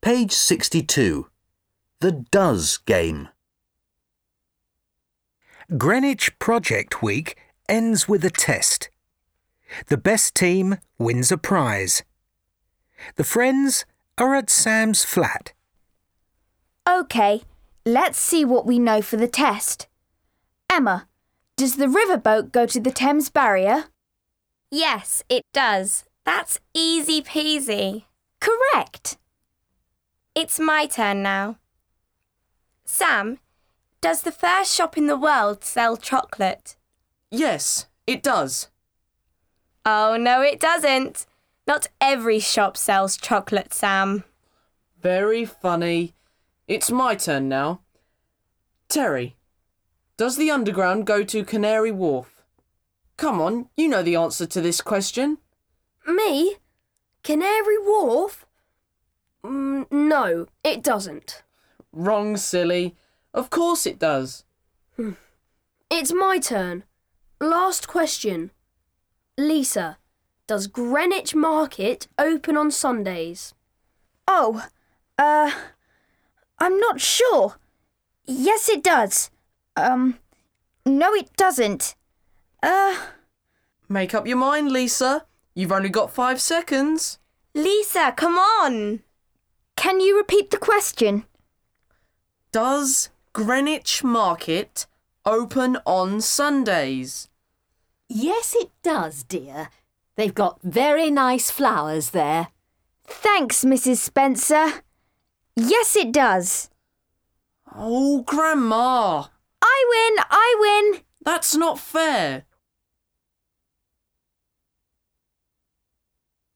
Page 62. The Does game. Greenwich Project Week ends with a test. The best team wins a prize. The friends are at Sam's flat. OK, let's see what we know for the test. Emma, does the riverboat go to the Thames Barrier? Yes, it does. That's easy peasy. Correct. It's my turn now. Sam, does the first shop in the world sell chocolate? Yes, it does. Oh, no, it doesn't. Not every shop sells chocolate, Sam. Very funny. It's my turn now. Terry, does the Underground go to Canary Wharf? Come on, you know the answer to this question. Me? Canary Wharf? No, it doesn't. Wrong, silly. Of course it does. It's my turn. Last question. Lisa, does Greenwich Market open on Sundays? Oh, I'm not sure. Yes, it does. No, it doesn't. Make up your mind, Lisa. You've only got 5 seconds. Lisa, come on. Can you repeat the question? Does Greenwich Market open on Sundays? Yes, it does, dear. They've got very nice flowers there. Thanks, Mrs. Spencer. Yes, it does. Oh, Grandma. I win! That's not fair.